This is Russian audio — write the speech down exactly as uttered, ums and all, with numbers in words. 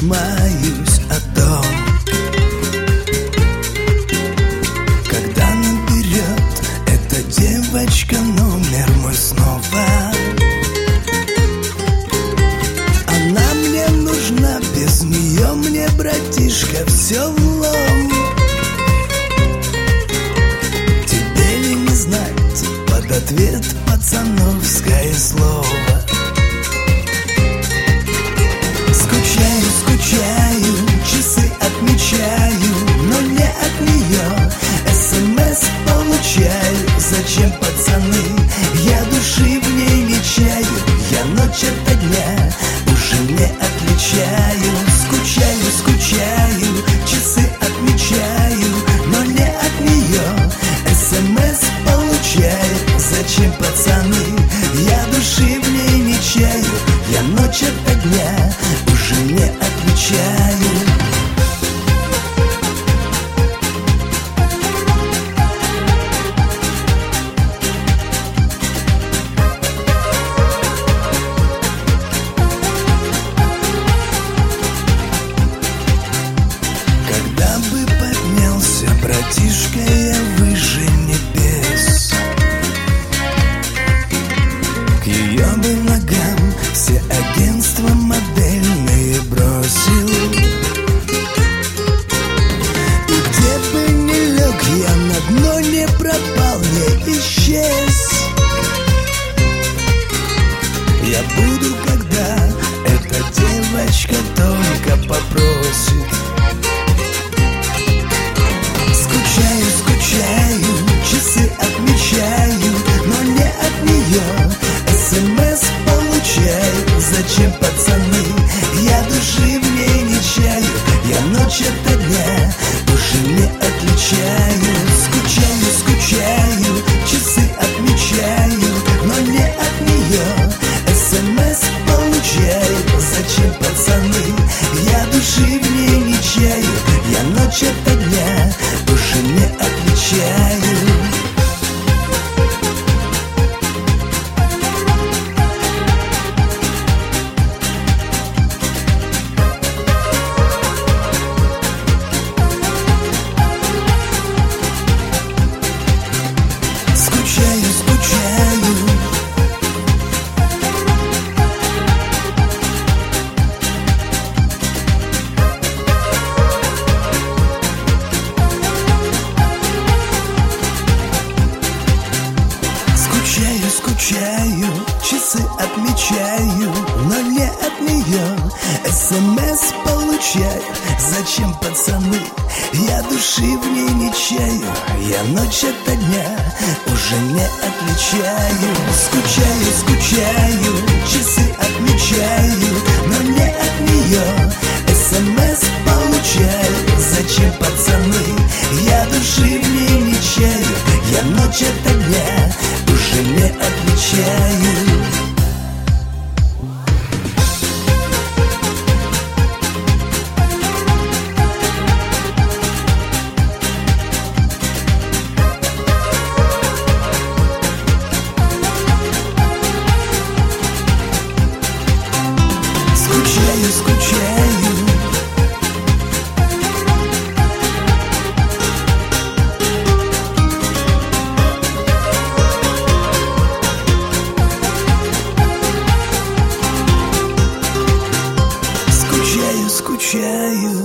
маюсь о том, когда наберет эта девочка номер мой снова. Она мне нужна, без нее мне, братишка, все влом. Тебе ли не знать под ответ пацановское слово? Скучаю, скучаю, часы отмечаю, но не от нее. СМС получаю, зачем, пацаны? Я души в ней не чаю, я ночь ото дня уже не отличаю. Скучаю, скучаю, часы отмечаю, но не от нее. СМС получаю, зачем, пацаны? Я души в ней не чаю, я ночь ото дня уже не отличаю. Когда бы поднялся, братишка, я выше небес, к ее бы ногам все агентства модельные бросил. И где бы ни лег, я на дно не пропал, не исчез. Я буду, когда эта девочка только попросит. Скучаю, скучаю, часы отмечаю, но не от нее. СМС получаю, зачем, пацаны? Я души в ней не чаю, я ночь ото дня уже не отличаю. Скучаю, скучаю, часы отмечаю, но не от нее. СМС получаю, зачем, пацаны? Я души в ней не чаю, я ночь ото дня уже не отличаю. Скучаю, скучаю, скучаю, скучаю, часы отмечаю, но не от нее. СМС получаю, зачем, пацаны? Я души в ней не чаю, я ночь ото дня уже не отличаю. Скучаю, скучаю, часы отмечаю, но не от нее. СМС получаю, зачем, пацаны? Я души в ней не чаю, я ночь ото дня уже не отличаю. Скучаю, скучаю, скучаю, скучаю.